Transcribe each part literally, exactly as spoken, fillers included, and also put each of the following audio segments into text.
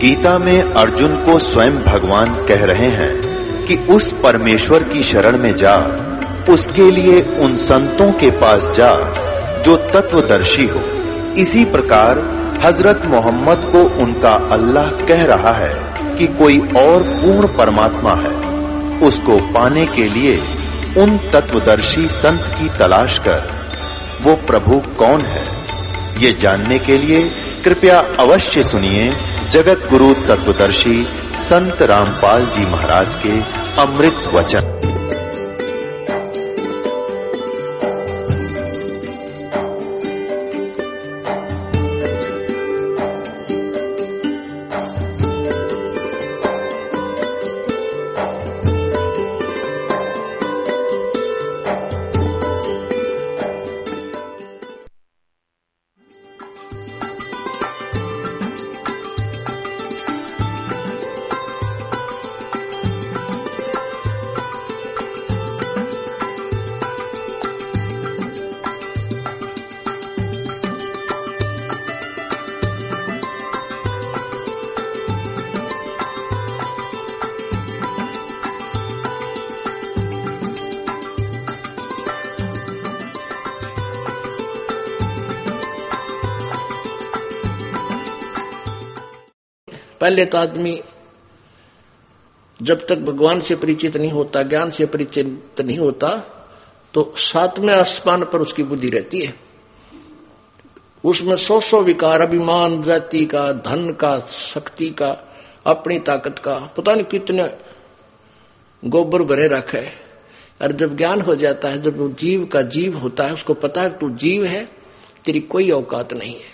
गीता में अर्जुन को स्वयं भगवान कह रहे हैं कि उस परमेश्वर की शरण में जा, उसके लिए उन संतों के पास जा जो तत्वदर्शी हो। इसी प्रकार हजरत मोहम्मद को उनका अल्लाह कह रहा है कि कोई और पूर्ण परमात्मा है, उसको पाने के लिए उन तत्वदर्शी संत की तलाश कर। वो प्रभु कौन है, ये जानने के लिए कृपया अवश्य सुनिए जगत गुरु तत्वदर्शी संत रामपाल जी महाराज के अमृत वचन। पहले तो आदमी जब तक भगवान से परिचित नहीं होता, ज्ञान से परिचित नहीं होता, तो सातवें आसमान पर उसकी बुद्धि रहती है। उसमें सौ सौ विकार, अभिमान, जाति का, धन का, शक्ति का, अपनी ताकत का, पता नहीं कितने गोबर भरे रखे है। और जब ज्ञान हो जाता है, जब वो जीव का जीव होता है, उसको पता है तू जीव है, तेरी कोई औकात नहीं है।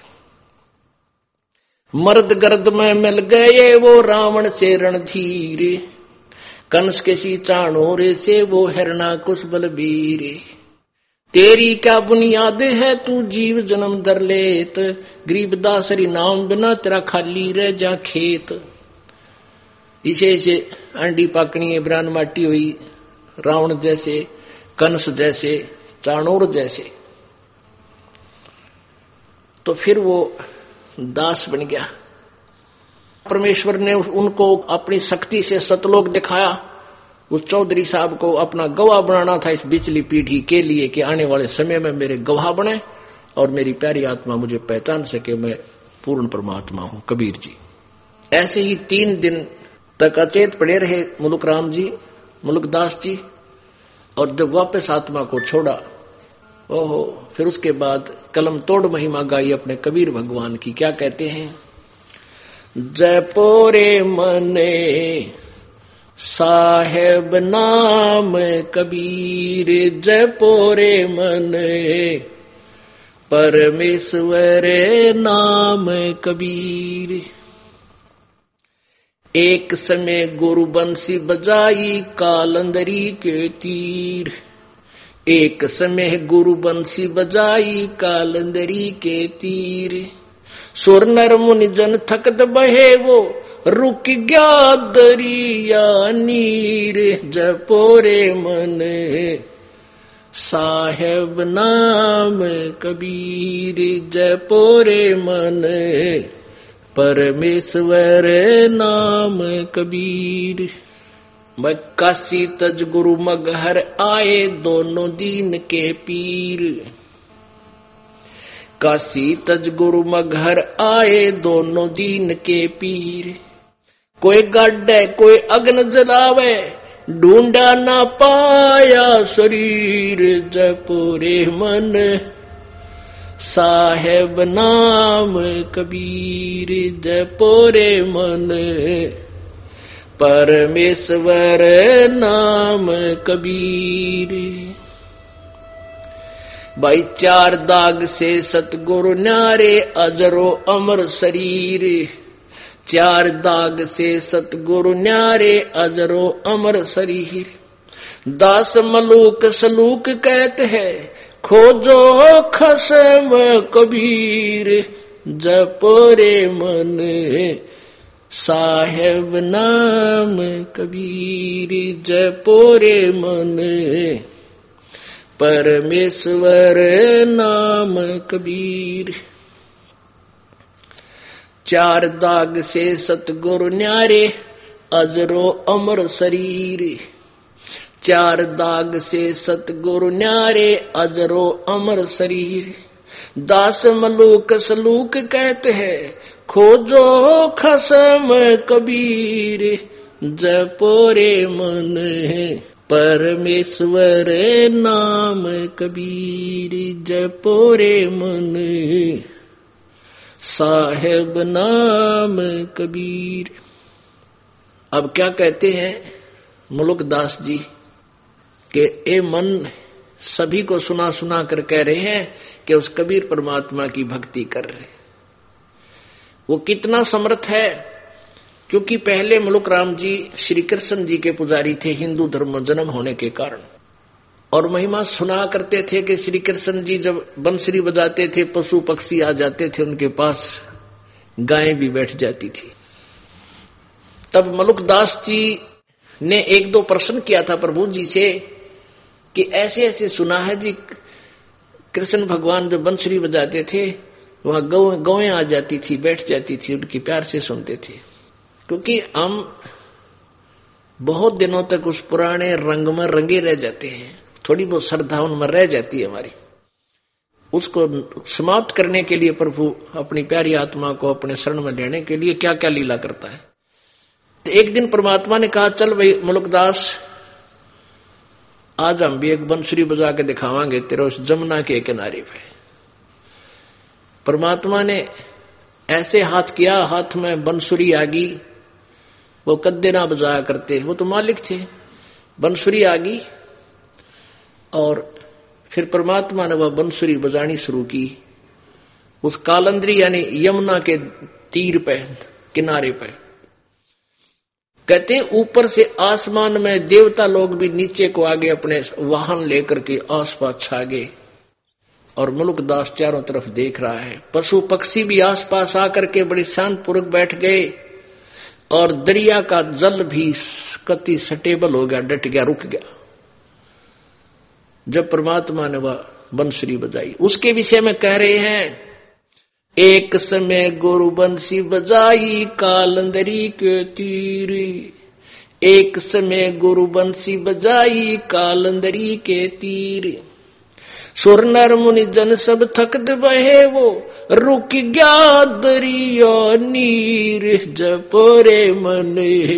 मर्द गर्द में मिल गए वो रावण से रणधीर, कंस के सी चाणोरे से वो हिरणाकुश बलबीर। तेरी क्या बुनियाद है तू जीव जन्म दर लेत, गरीबदासरी नाम बिना तेरा खाली रह जा खेत। इसे से अंडी पाकनी है, ब्रान माटी हुई, रावण जैसे, कंस जैसे, चाणोर जैसे। तो फिर वो दास बन गया। परमेश्वर ने उनको अपनी शक्ति से सतलोक दिखाया। उस चौधरी साहब को अपना गवाह बनाना था इस बिचली पीढ़ी के लिए कि आने वाले समय में मेरे गवाह बने और मेरी प्यारी आत्मा मुझे पहचान सके, मैं पूर्ण परमात्मा हूं, कबीर जी। ऐसे ही तीन दिन तक अचेत पड़े रहे मुलुक राम जी, मुलुकदास जी। और जब वापस आत्मा को छोड़ा, ओहो, फिर उसके बाद कलम तोड़ महिमा गाई अपने कबीर भगवान की। क्या कहते हैं? जयपोरे मने साहेब नाम कबीर, जयपोरे मने परमेश्वर नाम कबीर। एक समय गुरु बंसी बजाई कालंदरी के तीर, एक समय गुरु बंसी बजाई कालंदरी के तीर। सुर नर मुनि जन थकत बहे वो रुक गया दरिया नीर, जपोरे मन साहेब नाम कबीर, जपोरे मन परमेश्वर नाम कबीर। काशी तज गुरु मगहर आए दोनों दीन के पीर, काशी तज गुरु मगहर आए दोनों दीन के पीर। कोई गाड्डे कोई अग्न जलावे, ढूंढा ना पाया शरीर, जपोरे मन साहेब नाम कबीर, जपोरे मन परमेश्वर नाम कबीर। भाई चार दाग से सतगुरु न्यारे अजरो अमर शरीर, चार दाग से सतगुरु न्यारे अजरो अमर शरीर। दास मलूक सलूक कहते हैं, खोजो खसम कबीर, जपोरे मन साहेब नाम कबीर, जपोरे मन परमेश्वर नाम कबीर। चार दाग से सतगुरु न्यारे अजरो अमर शरीर। चार दाग से सतगुरु न्यारे अजरो अमर शरीर। दास मलूक सलूक कहते हैं खोजो खसम कबीर। जपोरे मन परमेश्वर नाम कबीर। जपोरे मन साहेब नाम कबीर। अब क्या कहते हैं मुलुकदास जी कि ए मन सभी को सुना सुना कर कह रहे हैं कि उस कबीर परमात्मा की भक्ति कर रहे। वो कितना समर्थ है, क्योंकि पहले मुलुक राम जी श्री कृष्ण जी के पुजारी थे हिंदू धर्म में जन्म होने के कारण, और महिमा सुना करते थे कि श्री कृष्ण जी जब बंसुरी बजाते थे पशु पक्षी आ जाते थे उनके पास, गायें भी बैठ जाती थी। तब मुलुकदास जी ने एक दो प्रश्न किया था प्रभु जी से कि ऐसे ऐसे सुना है जी कृष्ण भगवान जो बंसुरी बजाते थे वहां गौ गौएं आ जाती थी, बैठ जाती थी, उनकी प्यार से सुनते थे। क्योंकि हम बहुत दिनों तक उस पुराने रंग में रंगे रह जाते हैं, थोड़ी बहुत श्रद्धा उनमें रह जाती है हमारी। उसको समाप्त करने के लिए प्रभु अपनी प्यारी आत्मा को अपने शरण में लेने के लिए क्या क्या लीला करता है। तो एक दिन परमात्मा ने कहा चल भाई मुलुकदास, आज हम भी एक बंसुरी बजा के दिखावांगे तेरे उस जमुना के किनारे पे। परमात्मा ने ऐसे हाथ किया, हाथ में बंसुरी आ गई। वो कद्दे ना बजाया करते, वो तो मालिक थे। बंसुरी आ गई और फिर परमात्मा ने वह बंसुरी बजानी शुरू की उस कालंदरी यानी यमुना के तीर पे, किनारे पे। कहते हैं ऊपर से आसमान में देवता लोग भी नीचे को आगे अपने वाहन लेकर के आसपास छा गए, और मुलुकदास चारों तरफ देख रहा है। पशु पक्षी भी आसपास आकर के बड़े शांतपूर्वक बैठ गए, और दरिया का जल भी कति स्टेबल हो गया, डट गया, रुक गया जब परमात्मा ने वह बंसुरी बजाई। उसके विषय में कह रहे हैं एक समय गुरु बंसी बजाई कालंदरी के तीर। एक समय गुरु बंसी बजाई कालंदरी के तीर। सुर नर मुनि जन सब थकद बहे वो रुक गया दरिया नीर। जपोरे मन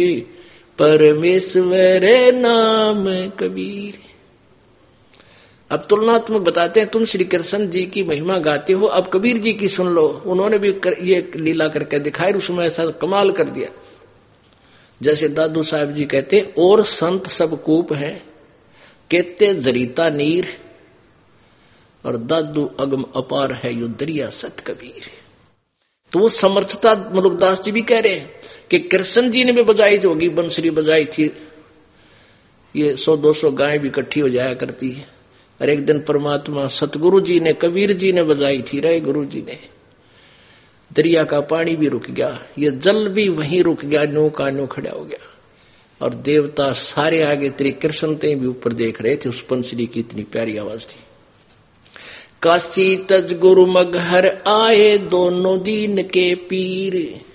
परमेश्वर नाम कबीर। अब तुलनात्मक बताते हैं, तुम श्री कृष्ण जी की महिमा गाते हो, अब कबीर जी की सुन लो। उन्होंने भी कर, ये लीला करके दिखाई, उसमें ऐसा कमाल कर दिया। जैसे दादू साहब जी कहते और संत सब कूप है कहते जरीता नीर, और दादू अगम अपार है यू दरिया सत कबीर। तो वो समर्थता मुलुकदास जी भी कह रहे हैं कि कृष्ण जी ने भी बजाई होगी, बंसुरी बजाई थी, ये सौ दो सौ गाय भी इकट्ठी हो जाया करती है। और एक दिन परमात्मा सतगुरु जी ने, कबीर जी ने बजाई थी, रहे गुरु जी ने। दरिया का पानी भी रुक गया, ये जल भी वहीं रुक गया, नो का नो खड़ा हो गया, और देवता सारे आगे तेरी कृष्ण ते भी ऊपर देख रहे थे। उस बंसुरी की इतनी प्यारी आवाज थी। काशी तज गुरु मगहर आए दोनों दीन के पीर।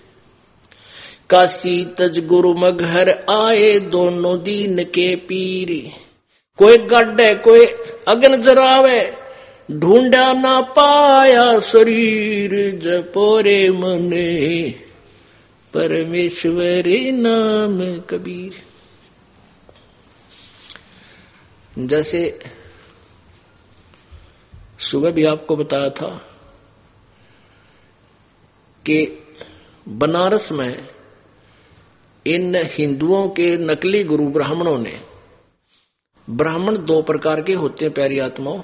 काशी तज गुरु मगहर आए दोनों दीन के पीर। कोई गड्ढे कोई अग्न जरावे ढूंढा ना पाया शरीर। जपोरे मने परमेश्वर नाम कबीर। जैसे सुबह भी आपको बताया था कि बनारस में इन हिंदुओं के नकली गुरु ब्राह्मणों ने, ब्राह्मण दो प्रकार के होते हैं प्यारी आत्माओं,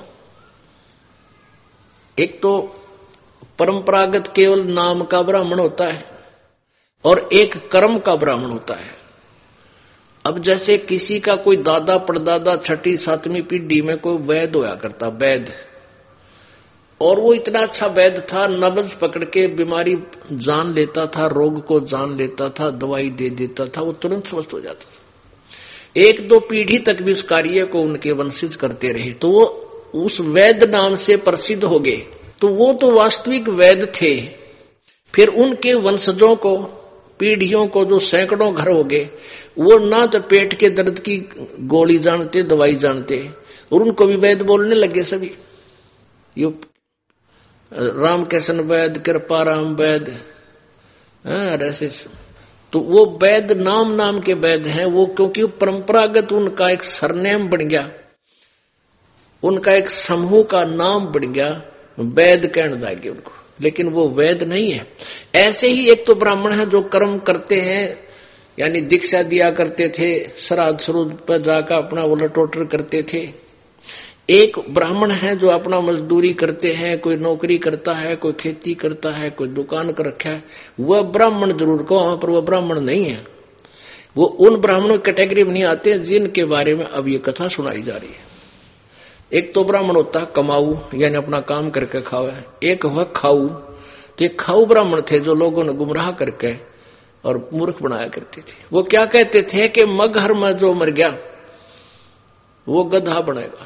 एक तो परंपरागत केवल नाम का ब्राह्मण होता है और एक कर्म का ब्राह्मण होता है। अब जैसे किसी का कोई दादा परदादा छठी सातवीं पीढ़ी में कोई वैद होया करता, वैद, और वो इतना अच्छा वैद था, नब्ज पकड़ के बीमारी जान लेता था, रोग को जान लेता था, दवाई दे देता था, वो तुरंत स्वस्थ हो जाता था। एक दो पीढ़ी तक भी उस कार्य को उनके वंशज करते रहे, तो वो उस वैद नाम से प्रसिद्ध हो गए। तो वो तो वास्तविक वैद थे, फिर उनके वंशजों को, पीढ़ियों को, जो सैकड़ों घर हो गए, वो ना तो पेट के दर्द की गोली जानते, दवाई जानते, और उनको भी वैद्य बोलने लगे सभी। यो रामकिशन वैद्य, कृपाराम वैद्य, ऐसे। तो वो वैद्य नाम नाम के वैद्य हैं वो, क्योंकि परंपरागत उनका एक सरनेम बन गया, उनका एक समूह का नाम बन गया, वैद्य कहने लगे उनको। लेकिन वो वैद्य नहीं है। ऐसे ही एक तो ब्राह्मण है जो कर्म करते हैं, यानी दीक्षा दिया करते थे, श्राद्ध श्रुद्ध पर जाकर अपना उलटोटर करते थे। एक ब्राह्मण है जो अपना मजदूरी करते हैं, कोई नौकरी करता है, कोई खेती करता है, कोई दुकान कर रखा है, वह ब्राह्मण जरूर को, वहां पर वह ब्राह्मण नहीं है। वो उन ब्राह्मणों की कैटेगरी में नहीं आते जिनके बारे में अब ये कथा सुनाई जा रही है। एक तो ब्राह्मण होता है कमाऊ, यानी अपना काम करके खावे। एक हुआ खाऊ, तो एक खाऊ ब्राह्मण थे जो लोगों ने गुमराह करके और मूर्ख बनाया करते थे। वो क्या कहते थे कि मगहर में जो मर गया वो गधा बनेगा,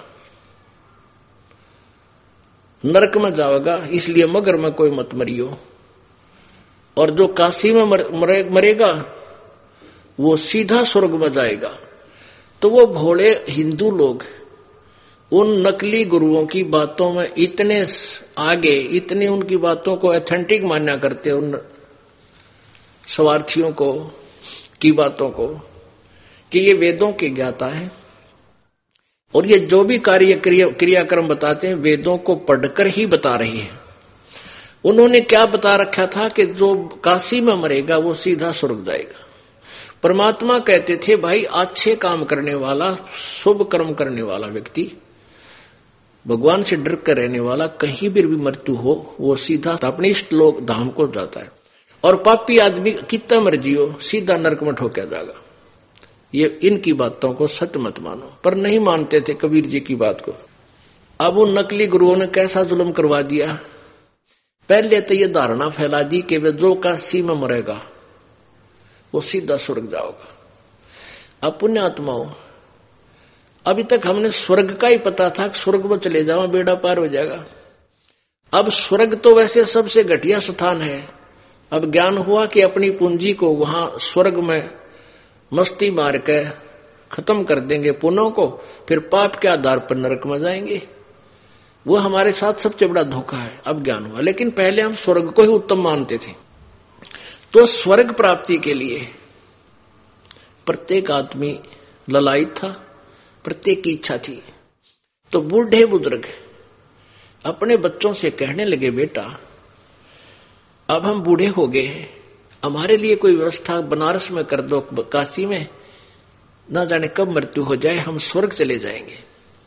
नरक में जाएगा, इसलिए मगर में कोई मत मरियो। और जो काशी में मर, मरे, मरेगा वो सीधा स्वर्ग में जाएगा। तो वो भोले हिंदू लोग उन नकली गुरुओं की बातों में इतने आगे, इतनी उनकी बातों को ऑथेंटिक मान्या करते, उन स्वार्थियों को की बातों को, कि ये वेदों के ज्ञाता है और ये जो भी कार्य क्रिया क्रियाक्रम बताते हैं वेदों को पढ़कर ही बता रही है। उन्होंने क्या बता रखा था कि जो काशी में मरेगा वो सीधा स्वर्ग जाएगा। परमात्मा कहते थे भाई अच्छे काम करने वाला, शुभ कर्म करने वाला व्यक्ति, भगवान से डर कर रहने वाला, कहीं भी भी मृत्यु हो वो सीधा अपने इष्ट लोक धाम को जाता है। और पापी आदमी कितना मर्जी हो सीधा नरक में ठोका जाएगा। ये इनकी बातों को सत्य मत मानो, पर नहीं मानते थे कबीर जी की बात को। अब उन नकली गुरुओं ने कैसा जुल्म करवा दिया। पहले तो ये धारणा फैला दी कि वे जो काशी में मरेगा वो सीधा स्वर्ग जाओगा। अब पुण्य आत्माओं, अभी तक हमने स्वर्ग का ही पता था कि स्वर्ग में चले जाओ बेड़ा पार हो जाएगा। अब स्वर्ग तो वैसे सबसे घटिया स्थान है। अब ज्ञान हुआ कि अपनी पूंजी को वहां स्वर्ग में मस्ती मार के खत्म कर देंगे पुण्यों को, फिर पाप के आधार पर नरक में जाएंगे। वो हमारे साथ सबसे बड़ा धोखा है। अब ज्ञान हुआ, लेकिन पहले हम स्वर्ग को ही उत्तम मानते थे। तो स्वर्ग प्राप्ति के लिए प्रत्येक आदमी ललायित था, प्रत्येक की इच्छा थी। तो बूढ़े बुजुर्ग अपने बच्चों से कहने लगे, बेटा अब हम बूढ़े हो गए हैं, हमारे लिए कोई व्यवस्था बनारस में कर दो, काशी में, ना जाने कब मृत्यु हो जाए, हम स्वर्ग चले जाएंगे।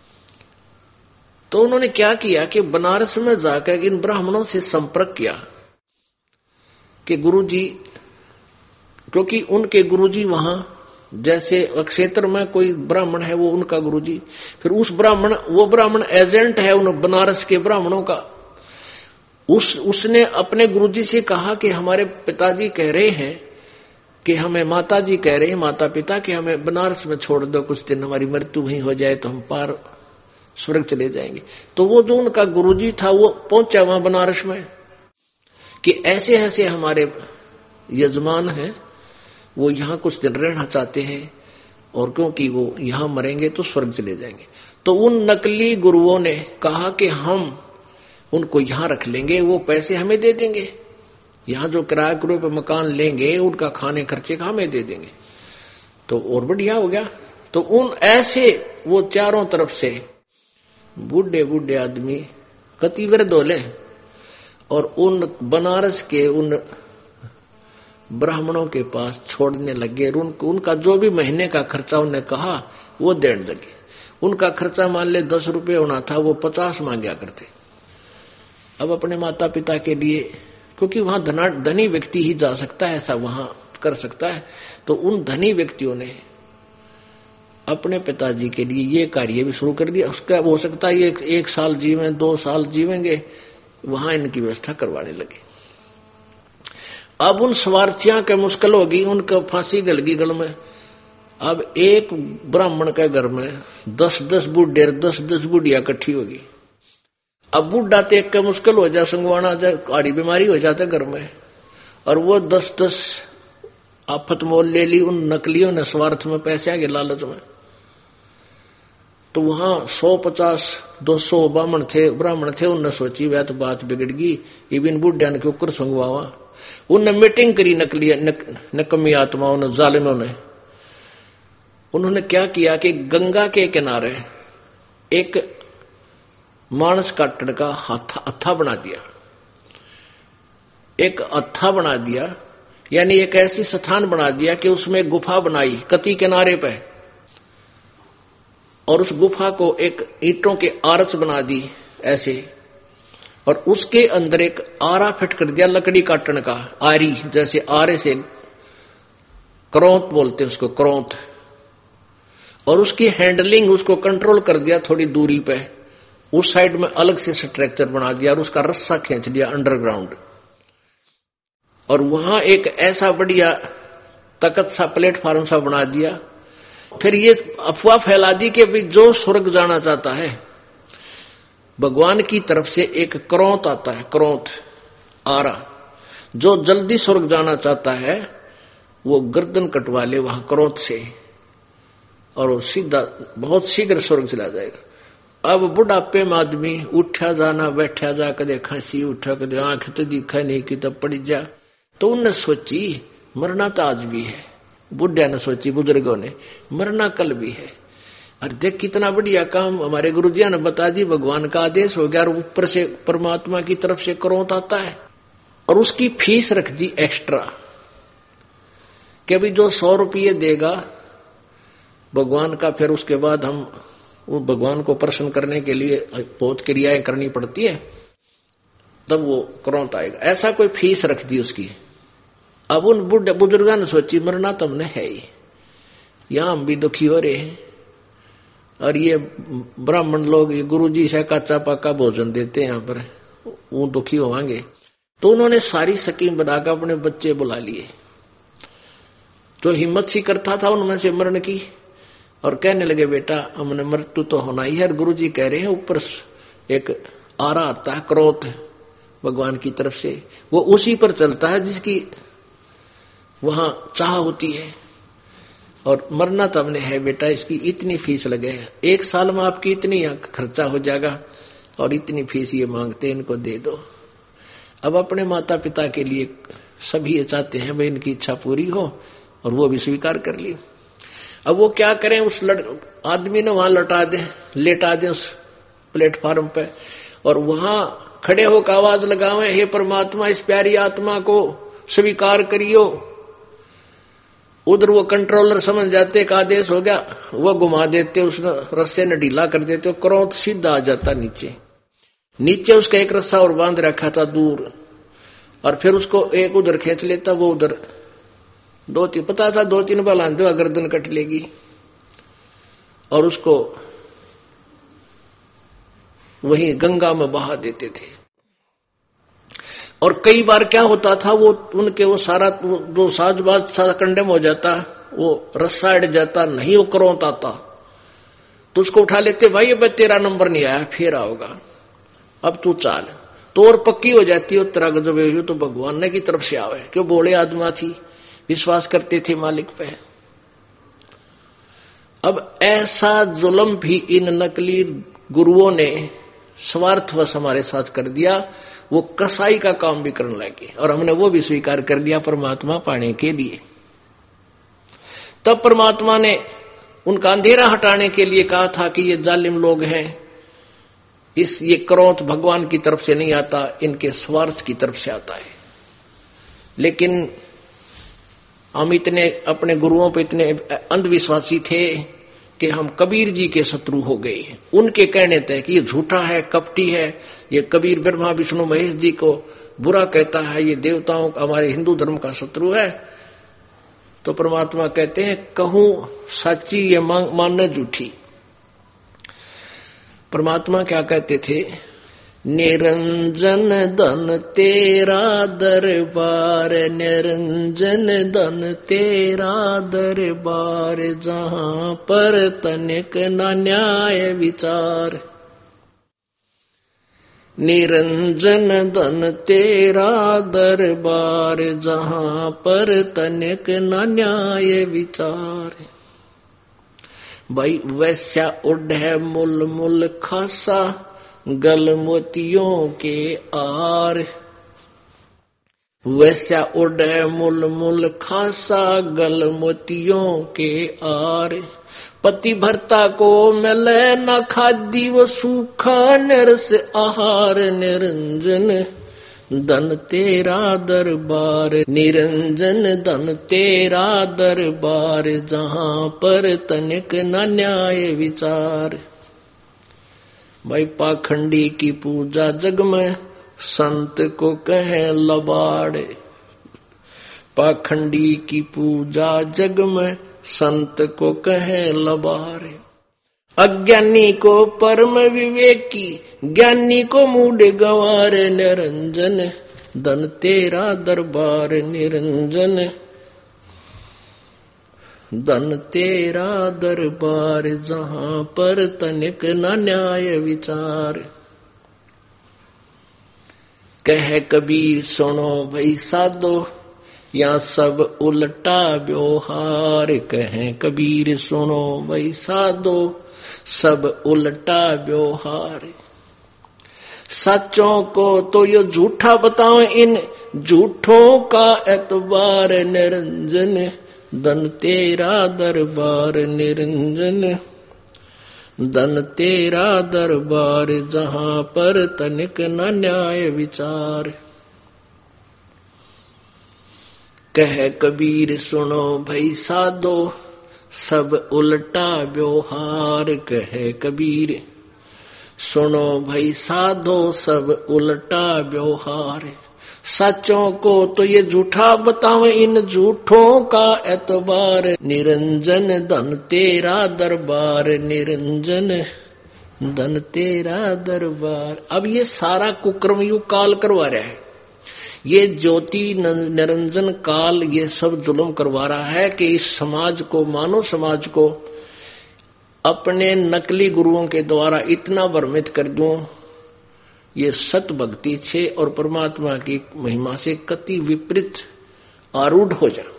तो उन्होंने क्या किया कि बनारस में जाकर इन ब्राह्मणों से संपर्क किया कि गुरुजी, क्योंकि उनके गुरुजी वहां, जैसे क्षेत्र में कोई ब्राह्मण है वो उनका गुरुजी, फिर उस ब्राह्मण, वो ब्राह्मण एजेंट है उन बनारस के ब्राह्मणों का। उस उसने अपने गुरुजी से कहा कि हमारे पिताजी कह रहे हैं कि हमें, माताजी कह रहे हैं, माता पिता, कि हमें बनारस में छोड़ दो कुछ दिन, हमारी मृत्यु वहीं हो जाए तो हम पार स्वर्ग चले जाएंगे। तो वो जो उनका गुरुजी था वो पहुंचा वहां बनारस में कि ऐसे ऐसे हमारे यजमान हैं, वो यहाँ कुछ दिन रहना चाहते हैं और क्योंकि वो यहाँ मरेंगे तो स्वर्ग चले जाएंगे। तो उन नकली गुरुओं ने कहा कि हम उनको यहाँ रख लेंगे, वो पैसे हमें दे देंगे, यहाँ जो किराया किराए पे मकान लेंगे उनका खाने खर्चे का हमें दे देंगे, तो और बढ़िया हो गया। तो उन ऐसे वो चारों तरफ से बूढ़े बूढ़े आदमी कति वृद्ध होले और उन बनारस के उन ब्राह्मणों के पास छोड़ने लगे। उन, उनका जो भी महीने का खर्चा उन्हें कहा वो देने लगे। उनका खर्चा मान ले दस रुपये होना था, वो पचास मांगा करते। अब अपने माता पिता के लिए, क्योंकि वहां धना धनी व्यक्ति ही जा सकता है, ऐसा वहां कर सकता है, तो उन धनी व्यक्तियों ने अपने पिताजी के लिए ये कार्य भी शुरू कर दिया। उसका हो सकता है एक, एक साल जीवे, दो साल जीवेंगे, वहां इनकी व्यवस्था करवाने लगे। अब उन स्वार्थियों के मुश्किल होगी, उनका फांसी गल गई गल में। अब एक ब्राह्मण के घर में दस दस बूढ़े, दस दस बूढ़िया इकट्ठी होगी। अब बूढ़ा देख के मुश्किल हो जाए, संगवाना जाए, आड़ी बीमारी हो जाते घर में, और वो दस दस आफत मोल ले ली उन नकलियों ने स्वार्थ में, पैसे के लालच में। तो वहां सौ पचास दो सौ ब्राह्मण थे ब्राह्मण थे उनने सोची वह तो बात बिगड़ गई, इबिन बुढ़िया के ऊपर संगवावा। उनने मीटिंग करी नकली नक, नकमी आत्माओं ने, जालिमों ने। उन्होंने क्या किया कि गंगा के किनारे एक मानस काटने का हथा हथा बना दिया, एक हथा बना दिया, यानी एक ऐसी स्थान बना दिया कि उसमें एक गुफा बनाई कती किनारे पे, और उस गुफा को एक ईंटों के आरच बना दी ऐसे, और उसके अंदर एक आरा फिट कर दिया लकड़ी काटने का, आरी जैसे आरे से, करौंत बोलते हैं उसको, करौंत, और उसकी हैंडलिंग उसको कंट्रोल कर दिया थोड़ी दूरी पे, उस साइड में अलग से स्ट्रक्चर बना दिया और उसका रस्सा खींच दिया अंडरग्राउंड, और वहां एक ऐसा बढ़िया तकत सा प्लेटफॉर्म सा बना दिया। फिर ये अफवाह फैला दी कि भाई जो स्वर्ग जाना चाहता है भगवान की तरफ से एक करौंत आता है, करौंत आरा, जो जल्दी स्वर्ग जाना चाहता है वो गर्दन कटवा ले वहां करौंत से, और वो सीधा बहुत शीघ्र स्वर्ग चला जाएगा। अब बुढ़ापे में आदमी उठा जाना बैठा जा, कदे खांसी उठा, कदे आंख तो दिखा नहीं कि तब पड़ जा, तो उनने सोची मरना तो आज भी है, बुढ़िया ने सोची, बुजुर्गों ने, मरना कल भी है। और देख कितना बढ़िया काम हमारे गुरुजिया ने बता दी, भगवान का आदेश हो गया और ऊपर से परमात्मा की तरफ से करौंत आता है, और उसकी फीस रख दी एक्स्ट्रा कि अभी जो सौ रुपये देगा भगवान का, फिर उसके बाद हम वो भगवान को प्रसन्न करने के लिए बहुत क्रियाएं करनी पड़ती है, तब वो करौंत आएगा, ऐसा कोई फीस रख दी उसकी। अब उन बुढ़े बुजुर्गों ने सोची मरना तो हमने है ही, यहां हम भी दुखी हो रहे हैं, और ये ब्राह्मण लोग ये गुरु जी से कच्चा पक्का भोजन देते हैं यहाँ पर, वो दुखी होंगे। तो उन्होंने सारी स्कीम बनाकर अपने बच्चे बुला लिए, जो हिम्मत सी करता था उनमें से मरण की, और कहने लगे बेटा हमने मृत्यु तो होना ही है। गुरु जी कह रहे हैं ऊपर एक आरा आता है क्रोध भगवान की तरफ से, वो उसी पर चलता है जिसकी वहां चाह होती है, और मरना तो हमने है बेटा, इसकी इतनी फीस लगे, एक साल में आपकी इतनी खर्चा हो जाएगा, और इतनी फीस ये मांगते, इनको दे दो। अब अपने माता पिता के लिए सभी ये चाहते हैं भाई इनकी इच्छा पूरी हो, और वो भी स्वीकार कर ली। अब वो क्या करें, उस लड़ आदमी ने वहां लटा दे लेटा दे उस प्लेटफॉर्म पे, और वहां खड़े होकर आवाज लगावे, हे परमात्मा इस प्यारी आत्मा को स्वीकार करियो। उधर वो कंट्रोलर समझ जाते का आदेश हो गया, वो घुमा देते, उस रस्से ने ढीला कर देते, क्रोध सीधा आ जाता नीचे। नीचे उसका एक रस्सा और बांध रखा था दूर, और फिर उसको एक उधर खींच लेता, वो उधर दो तीन पता था दो तीन बार आंधे गर्दन कट लेगी, और उसको वहीं गंगा में बहा देते थे। और कई बार क्या होता था, वो उनके वो सारा जो साजबाज सारा कंडेम हो जाता, वो रस्सा अड़ जाता, नहीं वो करौंत आता, तो उसको उठा लेते, भाई अब तेरा नंबर नहीं आया, फिर आओगा, अब तू चाल, तो और पक्की हो जाती है तेरा गजब है, तो भगवान ने की तरफ से आवे, क्यों बोले आत्मा थी, विश्वास करते थे मालिक पे। अब ऐसा जुल्म भी इन नकली गुरुओं ने स्वार्थवश हमारे साथ कर दिया, वो कसाई का काम भी करने लगे, और हमने वो भी स्वीकार कर लिया परमात्मा पाने के लिए। तब परमात्मा ने उनका अंधेरा हटाने के लिए कहा था कि ये जालिम लोग हैं, इस ये क्रोध भगवान की तरफ से नहीं आता, इनके स्वार्थ की तरफ से आता है। लेकिन हम इतने अपने गुरुओं पे इतने अंधविश्वासी थे कि हम कबीर जी के शत्रु हो गए। उनके कहने थे कि ये झूठा है, कपटी है, ये कबीर ब्रह्मा विष्णु महेश जी को बुरा कहता है, ये देवताओं का हमारे हिंदू धर्म का शत्रु है। तो परमात्मा कहते हैं कहूं सच्ची ये मानना झूठी। परमात्मा क्या कहते थे, निरंजन धन तेरा दरबार, निरंजन धन तेरा दरबार, जहां पर तनिक न न्याय विचार। निरंजन धन तेरा दरबार, जहां पर तनिक न न्याय विचार। भाई वैश्या उड़े मुल मुल खासा, गल मोतियों के आर। वैश्या उड़े मुल मुल खासा, गल मोतियों के आर। पति भर्ता को मिले न खादी, वो सूखा नरस आहार। निरंजन धन तेरा दरबार, निरंजन धन तेरा दरबार, जहां पर तनिक न न्याय विचार। भाई पाखंडी की पूजा जग में, संत को कहे लबाड़। पाखंडी की पूजा जग में, संत को कहे लबाड़। अज्ञानी को परम विवेकी, ज्ञानी को मूड गंवार। निरंजन धन तेरा दरबार, निरंजन धन तेरा दरबार, जहां पर तनिक न न्याय विचार। कहे कबीर सुनो भई साधो, या सब उल्टा व्यवहार। कहे कबीर सुनो भई साधो, सब उल्टा व्यवहार। सच्चों को तो यो झूठा बताओ, इन झूठों का एतबार। निरंजन धन तेरा दरबार, निरंजन धन तेरा दरबार, जहां पर तनिक न न्याय विचार। कहे कबीर सुनो भई साधो, सब उल्टा व्यवहार। कहे कबीर सुनो भई साधो, सब उल्टा व्यवहार। सच्चों को तो ये झूठा बतावे, इन झूठों का एतबार। निरंजन धन तेरा दरबार, निरंजन धन तेरा दरबार। अब ये सारा कुकर्म यू काल करवा रहा है। ये ज्योति निरंजन काल ये सब जुल्म करवा रहा है कि इस समाज को, मानव समाज को अपने नकली गुरुओं के द्वारा इतना भ्रमित कर दूं, ये सत भक्ति छे और परमात्मा की महिमा से कति विपरीत आरूढ़ हो जा।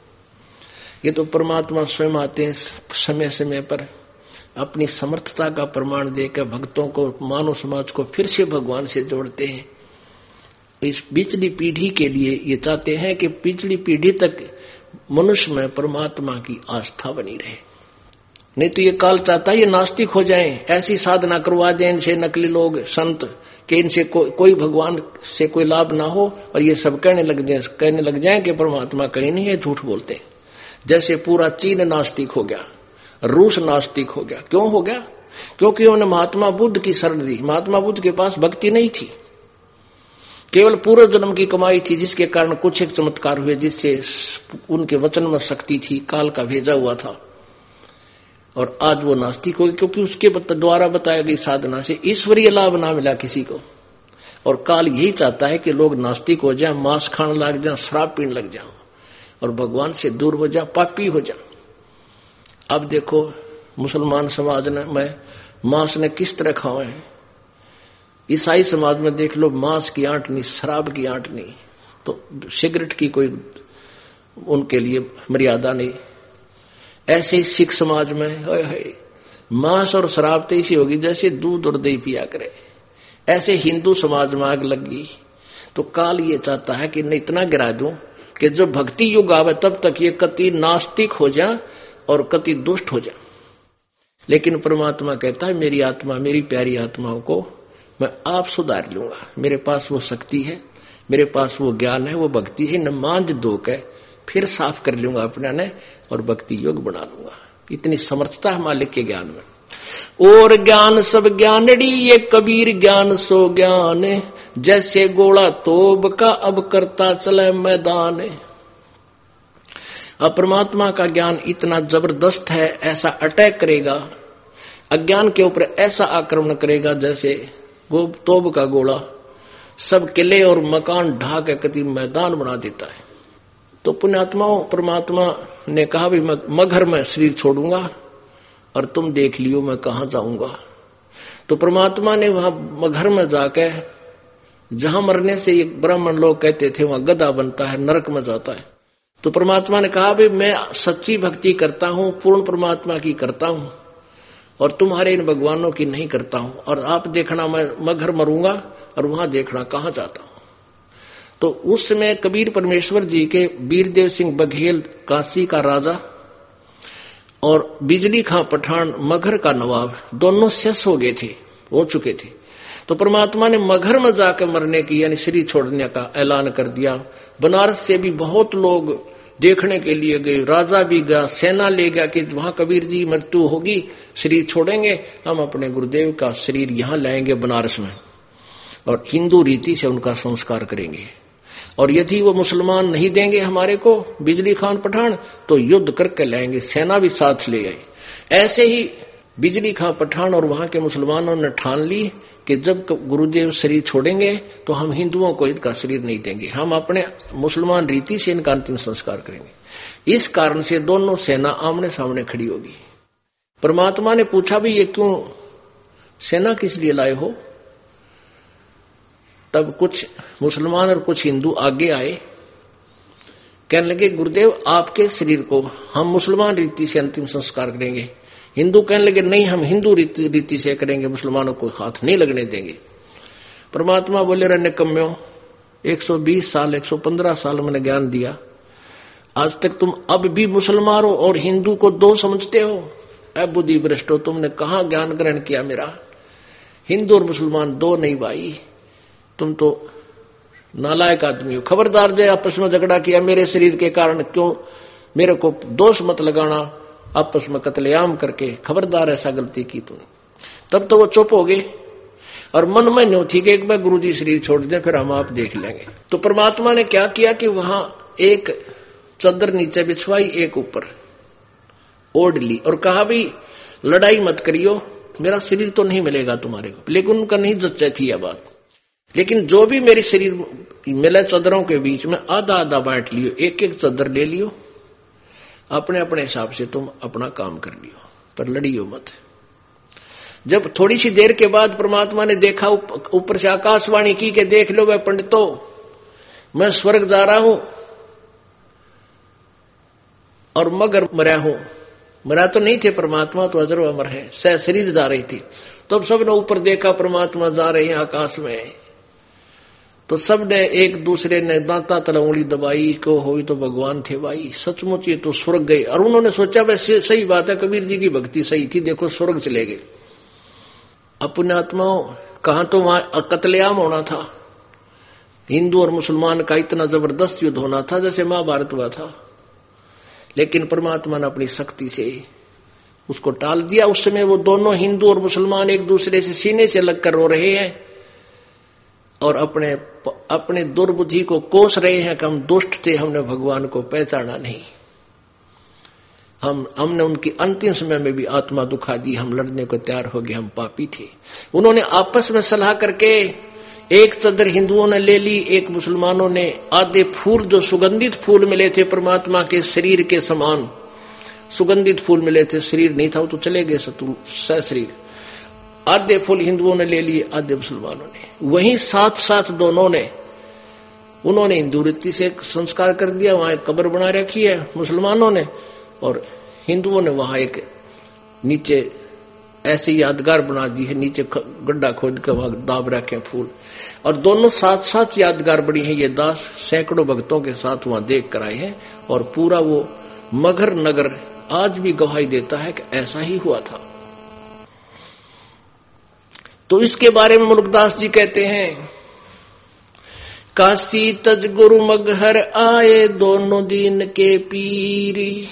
ये तो परमात्मा स्वयं आते हैं समय समय पर अपनी समर्थता का प्रमाण देकर भक्तों को, मानव समाज को फिर से भगवान से जोड़ते हैं। इस पिछली पीढ़ी के लिए ये चाहते हैं कि पिछली पीढ़ी तक मनुष्य में परमात्मा की आस्था बनी रहे। नहीं तो ये काल चाहता है ये नास्तिक हो जाएं, ऐसी साधना करवा दें इनसे नकली लोग संत कि इनसे को, कोई भगवान से कोई लाभ ना हो, और ये सब कहने लग जाए कहने लग जाएं कि परमात्मा कहीं नहीं है, झूठ बोलते हैं। जैसे पूरा चीन नास्तिक हो गया, रूस नास्तिक हो गया। क्यों हो गया? क्योंकि उन्होंने महात्मा बुद्ध की शरण दी। महात्मा बुद्ध के पास भक्ति नहीं थी, केवल पूर्व जन्म की कमाई थी, जिसके कारण कुछ एक चमत्कार हुए, जिससे उनके वचन में शक्ति थी, काल का भेजा हुआ था। और आज वो नास्तिक हो गए क्योंकि उसके द्वारा बताई गई साधना से ईश्वरीय लाभ ना मिला किसी को। और काल यही चाहता है कि लोग नास्तिक हो जाएं, मांस खाने लग जाएं, शराब पीने लग जाएं और भगवान से दूर हो जाए, पापी हो जाए। अब देखो मुसलमान समाज ने में मांस ने किस तरह खाए हैं। ईसाई समाज में देख लो, मांस की आंट नहीं, शराब की आंट नहीं, तो सिगरेट की कोई उनके लिए मर्यादा नहीं। ऐसे ही सिख समाज में है, है मांस और शराब तो ऐसी होगी जैसे दूध और दही पिया करे। ऐसे हिंदू समाज में आग लगी तो काल ये चाहता है कि मैं इतना गिरा दूं कि जो भक्ति युग आवे तब तक ये कति नास्तिक हो जाए और कति दुष्ट हो जाए। लेकिन परमात्मा कहता है मेरी आत्मा, मेरी प्यारी आत्माओं को मैं आप सुधार लूंगा। मेरे पास वो शक्ति है, मेरे पास वो ज्ञान है, वो भक्ति है, न मांझ दो के फिर साफ कर लूंगा अपने ने और भक्ति योग बना लूंगा। इतनी समर्थता है मालिक के ज्ञान में। और ज्ञान सब ज्ञानड़ी, ये कबीर ज्ञान सो ज्ञान, जैसे गोला तोब का अब करता चले मैदान। अब परमात्मा का ज्ञान इतना जबरदस्त है, ऐसा अटैक करेगा अज्ञान के ऊपर, ऐसा आक्रमण करेगा जैसे तोब का गोला सब किले और मकान ढा के कति मैदान बना देता है। तो पुण्यात्माओं, परमात्मा ने कहा भी मैं मगर में शरीर छोड़ूंगा और तुम देख लियो मैं कहां जाऊंगा। तो परमात्मा ने वहां मगर में जाकर, जहां मरने से ये ब्राह्मण लोग कहते थे वहां गधा बनता है, नरक में जाता है, तो परमात्मा ने कहा भाई मैं सच्ची भक्ति करता हूं, पूर्ण परमात्मा की करता हूं और तुम्हारे इन भगवानों की नहीं करता हूं, और आप देखना मैं मगर मरूंगा और वहां देखना कहां जाता हूं। तो उस समय कबीर परमेश्वर जी के वीरदेव सिंह बघेल काशी का राजा और बिजली खां पठान मगर का नवाब दोनों शेष हो गए थे, हो चुके थे। तो परमात्मा ने मगर में जाकर मरने की यानी शरीर छोड़ने का ऐलान कर दिया। बनारस से भी बहुत लोग देखने के लिए गए, राजा भी गया, सेना ले गया कि वहां कबीर जी मृत्यु होगी, शरीर छोड़ेंगे, हम अपने गुरुदेव का शरीर यहां लाएंगे बनारस में और हिंदू रीति से उनका संस्कार करेंगे, और यदि वो मुसलमान नहीं देंगे हमारे को बिजली खान पठान तो युद्ध करके लाएंगे। सेना भी साथ ले गए। ऐसे ही बिजली खां पठान और वहां के मुसलमानों ने ठान ली कि जब गुरुदेव शरीर छोड़ेंगे तो हम हिंदुओं को इनका शरीर नहीं देंगे, हम अपने मुसलमान रीति से इनका अंतिम संस्कार करेंगे। इस कारण से दोनों सेना आमने सामने खड़ी होगी। परमात्मा ने पूछा भी ये क्यों सेना किस लिए लाए हो? तब कुछ मुसलमान और कुछ हिंदू आगे आए, कहने लगे गुरुदेव आपके शरीर को हम मुसलमान रीति से अंतिम संस्कार करेंगे। हिंदू कहने लगे नहीं, हम हिंदू रीति रीति से करेंगे, मुसलमानों को हाथ नहीं लगने देंगे। परमात्मा बोले रे निकम्म्यो, एक सौ बीस साल एक सौ पंद्रह साल मैंने ज्ञान दिया, आज तक तुम अब भी मुसलमान हो और हिंदू को दो समझते हो? ऐ बुद्धि भ्रष्टो, तुमने कहां ज्ञान ग्रहण किया मेरा? हिंदू और मुसलमान दो नहीं भाई, तुम तो नालायक आदमी हो। खबरदार जो आपस में झगड़ा किया मेरे शरीर के कारण, क्यों मेरे को दोष मत लगाना, आपस में कत्लेआम करके, खबरदार ऐसा गलती की तुमने। तब तो वो चुप हो गए और मन में न्यू थी कि एक बार गुरु जी शरीर छोड़ दें फिर हम आप देख लेंगे। तो परमात्मा ने क्या किया कि वहां एक चादर नीचे बिछवाई, एक ऊपर ओढ़ ली और कहा भी लड़ाई मत करियो, मेरा शरीर तो नहीं मिलेगा तुम्हारे को। लेकिन उनका नहीं जच्चा थी यह बात, लेकिन जो भी मेरे शरीर मिले चादरों के बीच में आधा आधा बांट लियो, एक एक चादर ले लियो, अपने अपने हिसाब से तुम अपना काम कर लियो, पर लड़ियो मत। जब थोड़ी सी देर के बाद परमात्मा ने देखा, ऊपर से आकाशवाणी की के देख लो वह पंडितों, मैं स्वर्ग जा रहा हूं और मगर मरा हूं। मरा तो नहीं थे परमात्मा, तो अजर अमर है, सह शरीर जा रही थी। तो अब सबने ऊपर देखा परमात्मा जा रहे हैं आकाश में, तो सबने एक दूसरे ने दांता तल उंगली दबाई को हो तो भगवान थे भाई, सचमुच ये तो स्वर्ग गए। और उन्होंने सोचा वैसे सही बात है, कबीर जी की भक्ति सही थी, देखो स्वर्ग चले गए। अपने आत्माओं कहां तो वहां कत्लेआम होना था, हिंदू और मुसलमान का इतना जबरदस्त युद्ध होना था जैसे महाभारत हुआ था, लेकिन परमात्मा ने अपनी शक्ति से उसको टाल दिया। उस समय वो दोनों हिंदू और मुसलमान एक दूसरे से सीने से लगकर रो रहे हैं और अपने अपने दुर्बुद्धि को कोस रहे हैं कि हम दुष्ट थे, हमने भगवान को पहचाना नहीं, हम हमने उनकी अंतिम समय में भी आत्मा दुखा दी, हम लड़ने को तैयार हो गए, हम पापी थे। उन्होंने आपस में सलाह करके एक चादर हिंदुओं ने ले ली, एक मुसलमानों ने। आधे फूल जो सुगंधित फूल मिले थे परमात्मा के शरीर के समान सुगंधित फूल मिले थे, शरीर नहीं था वो तो चले गए शत्रु सह शरीर। आधे फूल हिंदुओं ने ले लिए, आधे मुसलमानों ने। वहीं साथ साथ दोनों ने, उन्होंने हिंदू रीति से संस्कार कर दिया, वहां एक कब्र बना रखी है मुसलमानों ने, और हिंदुओं ने वहां एक नीचे ऐसे यादगार बना दी है, नीचे गड्ढा खोद कर वहां दाब रखे फूल, और दोनों साथ साथ यादगार बड़ी है। ये दास सैकड़ों भक्तों के साथ वहां देख कर आए हैं, और पूरा वो मगर नगर आज भी गवाही देता है कि ऐसा ही हुआ था। तो इसके बारे में मुल्कदास जी कहते हैं, काशी तज गुरु मगहर आए दोनों दीन के पीरी,